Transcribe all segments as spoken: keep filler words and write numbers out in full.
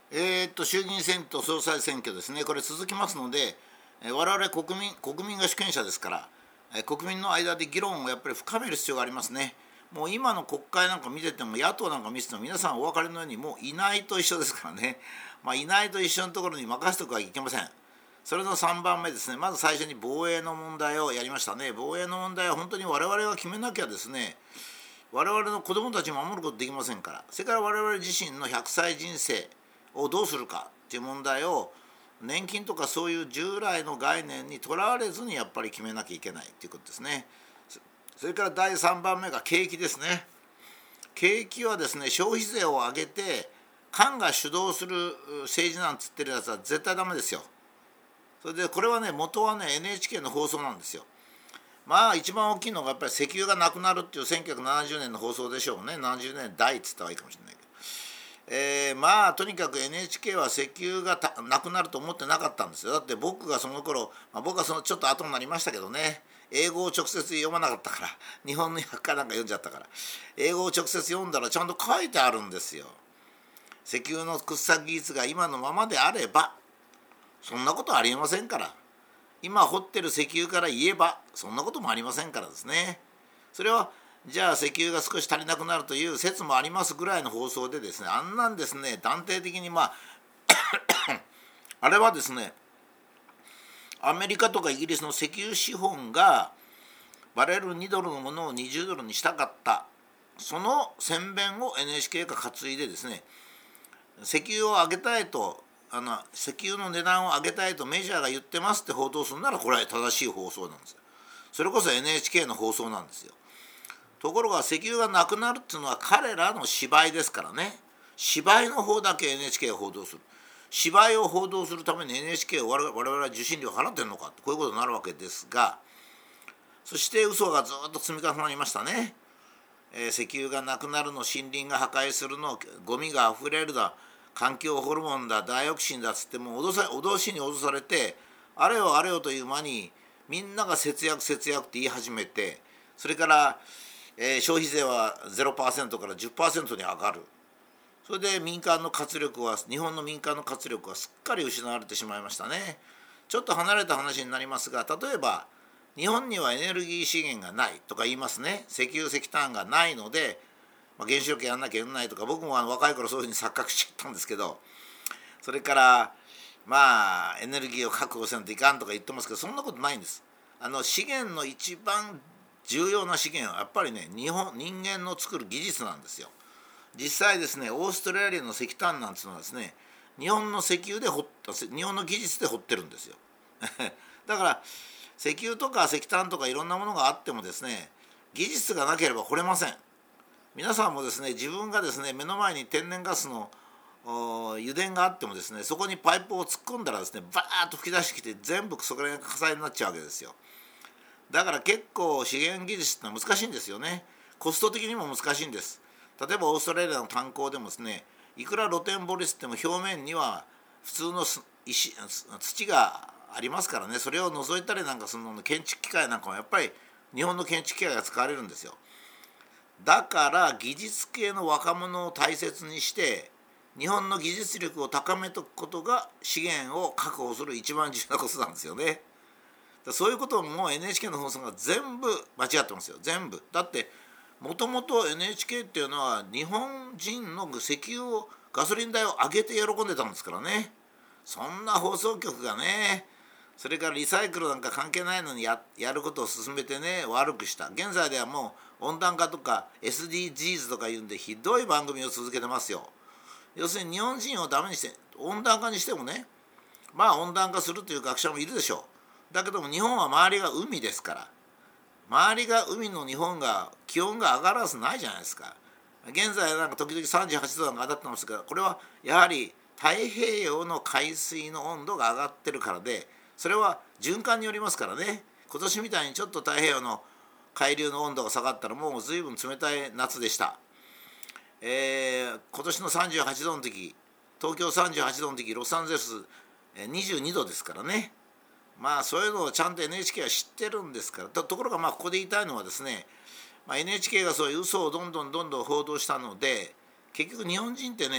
えーっと衆議院選挙と総裁選挙ですね、これ続きますので、えー我々国民国民が主権者ですから、えー国民の間で議論をやっぱり深める必要がありますね。もう今の国会なんか見てても、野党なんか見てても、皆さんお分かりのように、もういないと一緒ですからね、まあ、いないと一緒のところに任せておくはいけません。それのさんばんめですね、まず最初に防衛の問題をやりましたね。防衛の問題は本当に我々が決めなきゃですね、我々の子供たちを守ることできませんから。それから我々自身のひゃくさい人生をどうするかっていう問題を、年金とかそういう従来の概念にとらわれずにやっぱり決めなきゃいけないということですね。それからだいさんばんめが景気ですね。景気はですね、消費税を上げて官が主導する政治なんつってるやつは絶対ダメですよ。それでこれはね、元はね エヌエイチケー の放送なんですよ。まあ一番大きいのがやっぱり石油がなくなるっていうせんきゅうひゃくななじゅうねんの放送でしょうね。ななじゅうねんだいっつった方がいいかもしれないけど、えー、まあとにかく エヌエイチケー は石油がたなくなると思ってなかったんですよ。だって僕がその頃、まあ、僕はそのちょっと後になりましたけどね、英語を直接読まなかったから、日本の訳かなんか読んじゃったから、英語を直接読んだらちゃんと書いてあるんですよ。石油の掘削技術が今のままであれば、そんなことはありえませんから。今掘ってる石油から言えばそんなこともありませんからですね。それはじゃあ石油が少し足りなくなるという説もありますぐらいの放送でですね、あんなんですね、断定的にまああれはですね、アメリカとかイギリスの石油資本がバレルにドルのものをにじゅうドルにしたかった、その宣伝を エヌエイチケー が担いでですね、石油を上げたいと、あの石油の値段を上げたいとメジャーが言ってますって報道するなら、これは正しい放送なんですよ。それこそ エヌエイチケー の放送なんですよ。ところが石油がなくなるっていうのは彼らの芝居ですからね。芝居の方だけ エヌエイチケー が報道する。芝居を報道するために エヌエイチケー を我々は受信料払ってるのか、こういうことになるわけですが、そして嘘がずっと積み重なりましたね。えー、石油がなくなるの、森林が破壊するの、ゴミがあふれるだ、環境ホルモンだ、ダイオキシンだっつってもう脅さ脅しに脅されて、あれよあれよという間にみんなが節約節約って言い始めて、それから、えー消費税は ゼロパーセント から じゅっパーセント に上がる。それで民間の活力は、日本の民間の活力はすっかり失われてしまいましたね。ちょっと離れた話になりますが、例えば日本にはエネルギー資源がないとか言いますね。石油石炭がないので、まあ、原子力やんなきゃいけないとか、僕もあの若い頃そういうふうに錯覚しちゃったんですけど、それからまあエネルギーを確保せんといかんとか言ってますけど、そんなことないんです。あの資源の一番重要な資源はやっぱりね、日本人間の作る技術なんですよ。実際ですね、オーストラリアの石炭なんていうのはですね、日本の石油で掘った日本の技術で掘ってるんですよ。だから石油とか石炭とかいろんなものがあってもですね、技術がなければ掘れません。皆さんもですね、自分がですね、目の前に天然ガスの油田があってもですね、そこにパイプを突っ込んだらですね、バーッと吹き出してきて全部そこら辺が火災になっちゃうわけですよ。だから結構資源技術ってのは難しいんですよね。コスト的にも難しいんです。例えばオーストラリアの炭鉱でもですね、いくら露天掘りしても表面には普通の石土がありますからね、それを除いたりなんかするの建築機械なんかもやっぱり日本の建築機械が使われるんですよ。だから技術系の若者を大切にして日本の技術力を高めておくことが資源を確保する一番重要なことなんですよね。そういうことも エヌエイチケー の放送が全部間違ってますよ。全部。だってもともと エヌエイチケー っていうのは日本人の石油をガソリン代を上げて喜んでたんですからね。そんな放送局がね、それからリサイクルなんか関係ないのに や, やることを進めてね、悪くした。現在ではもう温暖化とか エスディージーズ とかいうんでひどい番組を続けてますよ。要するに日本人をダメにして、温暖化にしてもね、まあ温暖化するという学者もいるでしょう。だけども日本は周りが海ですから、周りが海の日本が気温が上がらずないじゃないですか。現在なんか時々さんじゅうはちどなんか当たってますが、これはやはり太平洋の海水の温度が上がってるからで、それは循環によりますからね。今年みたいにちょっと太平洋の海流の温度が下がったらもう随分冷たい夏でした。えー、今年のさんじゅうはちどの時、東京さんじゅうはちどの時、ロサンゼルスにじゅうにどですからね。まあそういうのをちゃんと エヌエイチケー は知ってるんですから。 と, ところがまあここで言いたいのはですね、まあ、エヌエイチケー がそういう嘘をどんどんどんどん報道したので、結局日本人ってね、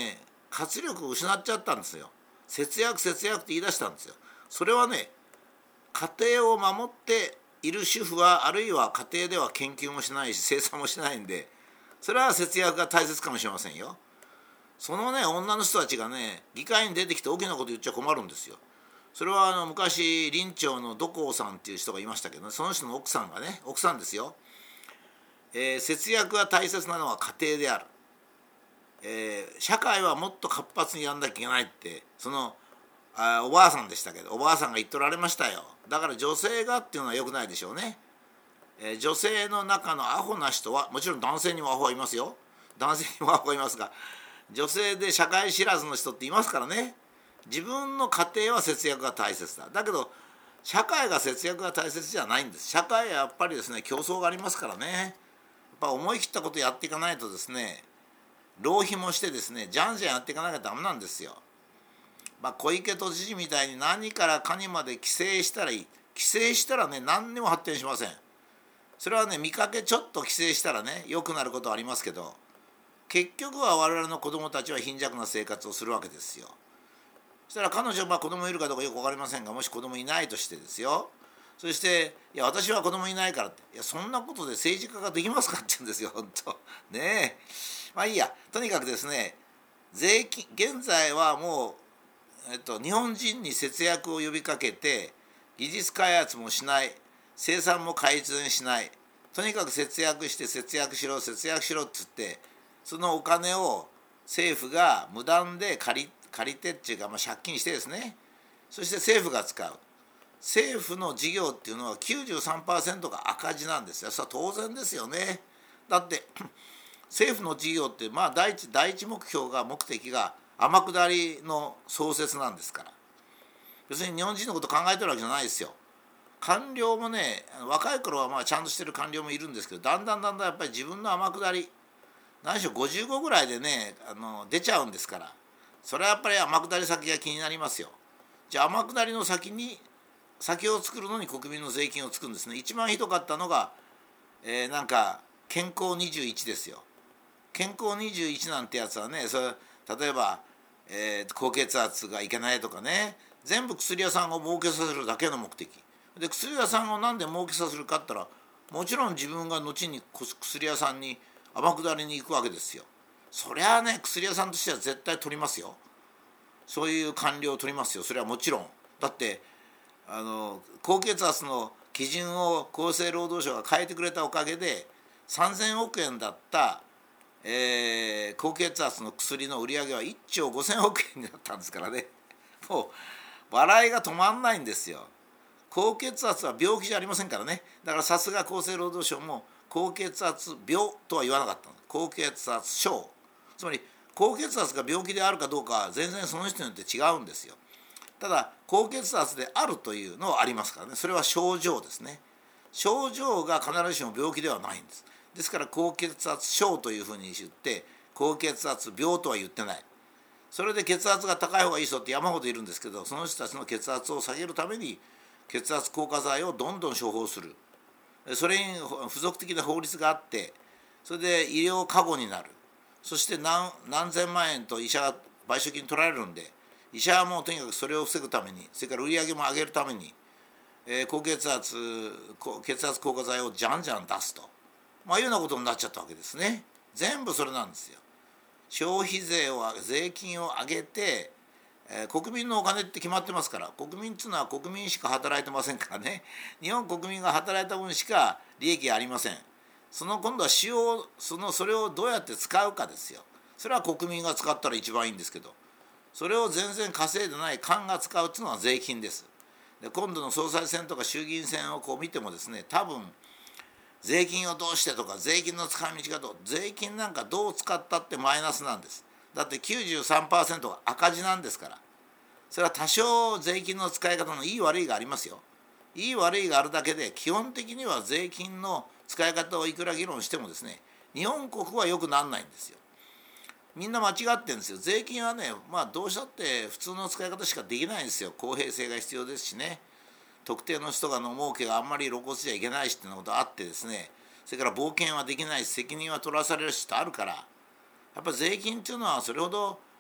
活力を失っちゃったんですよ。節約節約って言い出したんですよ。それはね、家庭を守っている主婦は、あるいは家庭では研究もしないし生産もしないんで、それは節約が大切かもしれませんよ。そのね、女の人たちがね、議会に出てきて大きなこと言っちゃ困るんですよ。それはあの昔林長の土光さんっていう人がいましたけど、ね、その人の奥さんがね、奥さんですよ、えー、節約が大切なのは家庭である、えー、社会はもっと活発にやんなきゃいけないって、そのあおばあさんでしたけど、おばあさんが言っとられましたよ。だから女性がっていうのは良くないでしょうね。えー、女性の中のアホな人は、もちろん男性にもアホはいますよ。男性にもアホはいますが、女性で社会知らずの人っていますからね。自分の家庭は節約が大切だ。だけど社会が節約が大切じゃないんです。社会はやっぱりですね、競争がありますからね。やっぱ思い切ったことやっていかないとですね、浪費もしてですね、じゃんじゃんやっていかなきゃダメなんですよ。まあ、小池都知事みたいに何からかにまで規制したらいい。規制したらね、何にも発展しません。それはね、見かけちょっと規制したらね、良くなることはありますけど、結局は我々の子どもたちは貧弱な生活をするわけですよ。そしたら彼女はまあ子供いるかどうかよく分かりませんが、もし子供いないとしてですよ、そして「いや私は子供いないから」って、いやそんなことで政治家ができますかって言うんですよ、本当ねえ。まあいいや、とにかくですね、税金現在はもう、えっと、日本人に節約を呼びかけて、技術開発もしない、生産も改善しない、とにかく節約して節約しろ節約しろって言って、そのお金を政府が無断で借り借りてっていうか、まあ、借金してですね、そして政府が使う。政府の事業っていうのは きゅうじゅうさんパーセント が赤字なんですよ。それは当然ですよね。だって政府の事業ってまあ第一第一目標が目的が天下りの創設なんですから、別に日本人のこと考えてるわけじゃないですよ。官僚もね、若い頃はまあちゃんとしてる官僚もいるんですけど、だんだんだんだんやっぱり自分の天下り、何しろごじゅうごぐらいでね、あの出ちゃうんですから、それはやっぱり天下り先が気になりますよ。じゃあ天下りの先に先を作るのに国民の税金をつくんですね。一番ひどかったのが、えー、なんか健康にじゅういちですよ。健康にじゅういちなんてやつはね、それ例えば、えー、高血圧がいけないとかね、全部薬屋さんを儲けさせるだけの目的で、薬屋さんをなんで儲けさせるかって言ったら、もちろん自分が後に薬屋さんに天下りに行くわけですよ。そりゃあね、薬屋さんとしては絶対取りますよ。そういう官僚を取りますよ。それはもちろん。だってあの高血圧の基準を厚生労働省が変えてくれたおかげでさんぜんおくえんだった、えー、高血圧の薬の売り上げはいっちょうごせんおくえんになったんですからね。もう笑いが止まんないんですよ。高血圧は病気じゃありませんからね。だからさすが厚生労働省も高血圧病とは言わなかったの。高血圧症。つまり高血圧が病気であるかどうかは全然その人によって違うんですよ。ただ高血圧であるというのはありますからね。それは症状ですね。症状が必ずしも病気ではないんです。ですから高血圧症というふうに言って高血圧病とは言ってない。それで血圧が高い方がいい人って山ほどいるんですけど、その人たちの血圧を下げるために血圧降下剤をどんどん処方する。それに付属的な法律があって、それで医療過誤になる。そして 何, 何千万円と医者が賠償金取られるんで、医者はもうとにかくそれを防ぐために、それから売り上げも上げるために、えー、高血圧血圧降下剤をじゃんじゃん出すと、まあいうようなことになっちゃったわけですね。全部それなんですよ。消費税を税金を上げて、えー、国民のお金って決まってますから、国民っていうのは国民しか働いてませんからね。日本国民が働いた分しか利益がありません。その今度は使用そのそれをどうやって使うかですよ。それは国民が使ったら一番いいんですけど、それを全然稼いでない官が使うっていうのは税金です。で今度の総裁選とか衆議院選をこう見てもですね、多分税金をどうしてとか税金の使い道がどう、税金なんかどう使ったってマイナスなんです。だって きゅうじゅうさんパーセント が赤字なんですから。それは多少税金の使い方のいい悪いがありますよ。いい悪いがあるだけで、基本的には税金の使い方をいくら議論してもですね、日本国は良くならないんですよ。みんな間違ってるんですよ。税金はね、まあどうしたって普通の使い方しかできないんですよ。公平性が必要ですしね、特定の人がの儲けがあんまり露骨じゃいけないしっていうことがあってですね、それから冒険はできないし責任は取らされるしとあるから、やっぱり税金っていうのはそれほど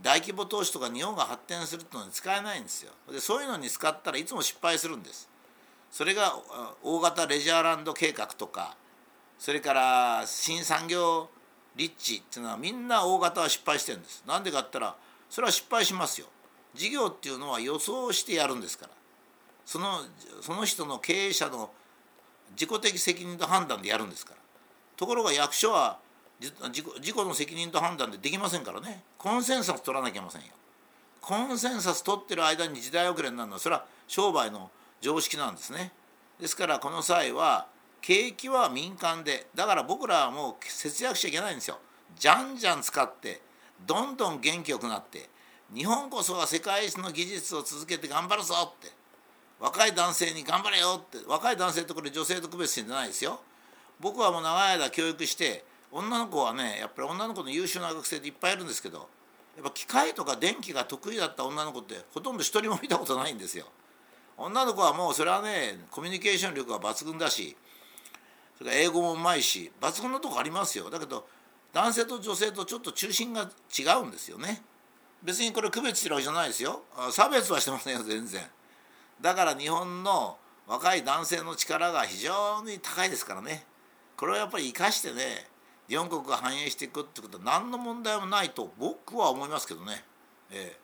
大規模投資とか日本が発展するってのに使えないんですよ。でそういうのに使ったらいつも失敗するんです。それが大型レジャーランド計画とか、それから新産業立地っていうのはみんな大型は失敗してるんです。なんでかって言ったらそれは失敗しますよ。事業っていうのは予想してやるんですから、そのその人の経営者の自己的責任と判断でやるんですから。ところが役所は自己自己の責任と判断でできませんからね。コンセンサス取らなきゃいけませんよ。コンセンサス取ってる間に時代遅れになるのはそれは商売の常識なんですね。ですからこの際は景気は民間で、だから僕らはもう節約しちゃいけないんですよ。じゃんじゃん使ってどんどん元気よくなって、日本こそは世界一の技術を続けて頑張るぞって、若い男性に頑張れよって、若い男性ってこれ女性と区別してんじゃないですよ。僕はもう長い間教育して、女の子はねやっぱり女の子の優秀な学生っていっぱいいるんですけど、やっぱ機械とか電気が得意だった女の子ってほとんど一人も見たことないんですよ。女の子はもうそれはねコミュニケーション力が抜群だし、それから英語もうまいし抜群のとこありますよ。だけど男性と女性とちょっと中心が違うんですよね。別にこれ区別してるわけじゃないですよ。差別はしてませんよ全然。だから日本の若い男性の力が非常に高いですからね。これをやっぱり生かしてね日本国が繁栄していくってことは何の問題もないと僕は思いますけどね。ええ